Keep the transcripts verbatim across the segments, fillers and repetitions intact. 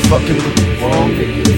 fucking with the wrong nigga.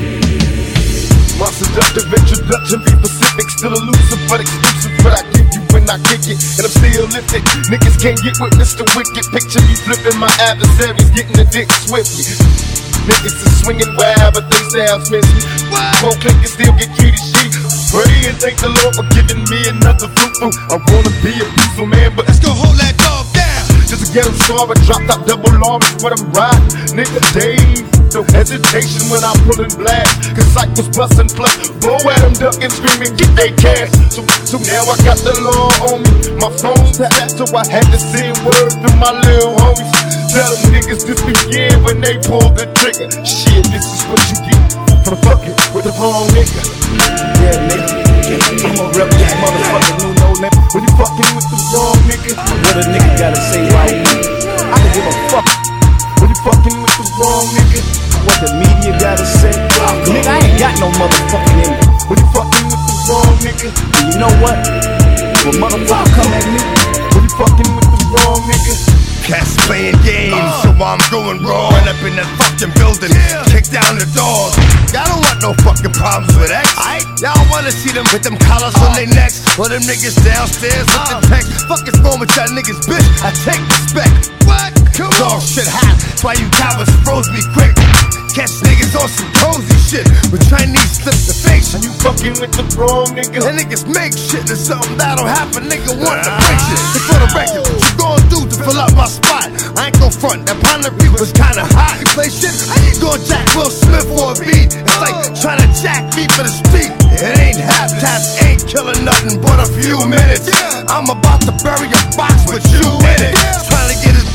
My seductive introduction be specific, still elusive but exclusive. But I give you when I kick it, and I'm still lifted. Niggas can't get with Mister Wicked. Picture me flipping my adversaries, getting the dick swiftly. Niggas is swinging wild, but they sound missing. Won't click and still get treated shitty. Pray and thank the Lord for giving me another fruitful. I wanna be a peaceful man, but let's go hold that dog down. Just to get him sorry, dropped out double arm is what I'm riding. Nigga Dave, no hesitation when I'm pulling blast. Cause Sight was bustin' plus, blow at him, ducking, screaming, get they cash. So, so now I got the law on me. My phone's tapped, so I had to send word to my little homies. Tell them niggas this begin when they pull the trigger. Shit, this is what you get for fucking with the wrong nigga. Yeah, nigga, I'ma rep this motherfucking new no name. When you fucking with the wrong nigga, what a nigga gotta say right now? I can give a fuck. When you fucking with the wrong nigga, what the media gotta say? Nigga, I ain't got no motherfucking in me. When you fucking with the wrong nigga, and you know what? When motherfucker come at me, when you fucking with the wrong nigga. Cats playing games, uh, so I'm going raw. Run up in that fucking building, yeah. Kick down the doors. Y'all don't want no fucking problems with X. Y'all wanna see them with them collars uh, on their necks, or them niggas downstairs with uh, the text. Fuck is wrong with y'all niggas, bitch? I take respect. What? Come on. Dog shit hot, that's why you cowards froze me quick. Catch niggas on some cozy shit with Chinese slip the face. And you fucking with the wrong nigga. And niggas make shit to something that'll happen. Nigga want to break shit. And for the record, what you gon' do to fill up my spot? I ain't gon' front, that Ponder Beat was kinda hot. You play shit, how you gon' jack Will Smith for a beat? It's like trying to jack me for the street. It ain't half taps, ain't killing nothing but a few minutes. I'm about to bury a box with you in it. Trying to get it.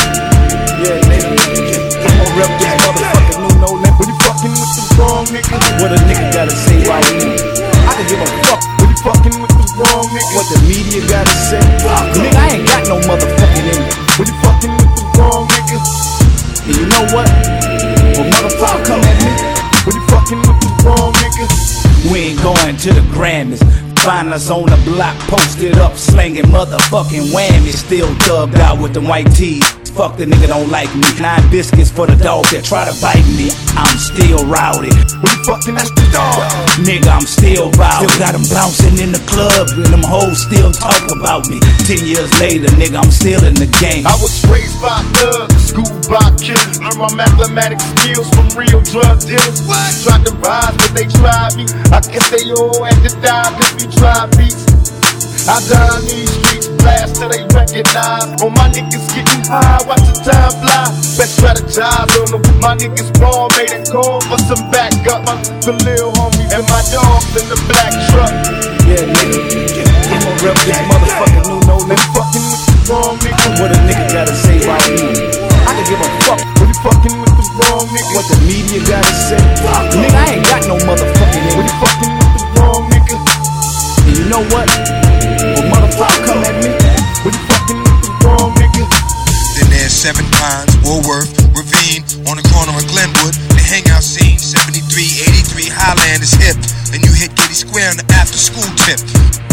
Yeah, nigga, I'ma rep this motherfucking new no name. When you fucking with the wrong nigga, what a nigga gotta say right now? I can give a fuck. When you fucking with the wrong nigga, what the media gotta say? Nigga, I ain't got no motherfucking in me. When you fucking with the wrong nigga, and you know what? When motherfucker come at me, when you fucking with the wrong nigga, we ain't going to the Grammys. Find us on the block, posted up, slanging motherfucking whammies. Still thugged out with them white tees. Fuck the nigga don't like me. Nine biscuits for the dog that try to bite me. I'm still rowdy. When you fucking that's the dog. Nigga, I'm still rowdy. Still got them bouncing in the club, and them hoes still talk about me. Ten years later, nigga, I'm still in the game. I was raised by thugs, schooled by killers. Learned my mathematics skills from real drug dealers. What? Tried to rise, but they tried me. I guess they all had to die if we tried beats. I die in these streets, blast till they recognize. All my niggas getting high, watch the time fly. Best strategize on them. My niggas ball, made a call for some backup. The lil homies and my dogs in the black truck. Yeah, nigga, I'ma rep this motherfucking new no name. Fucking with the wrong nigga, what a nigga gotta say right now? I can give a fuck. When you fucking with the wrong nigga, what the media gotta say? Nigga, I ain't got no motherfucking in. When you fucking with the wrong nigga, and you know what? When motherfucker come at me, when you fucking with the wrong nigga. Then there's Seven Pines, Woolworth, Ravine, on the corner of Glenwood, the hangout scene, seventy-three eighty-three Highland is hip. Then you hit Getty Square on the after school tip.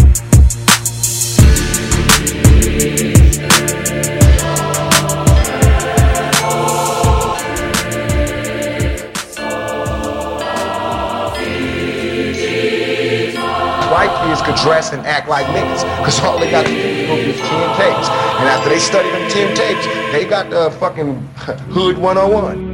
White kids could dress and act like niggas, cause all they got to do is go these ten tapes. And after they study them ten tapes, they got the fucking Hood one oh one.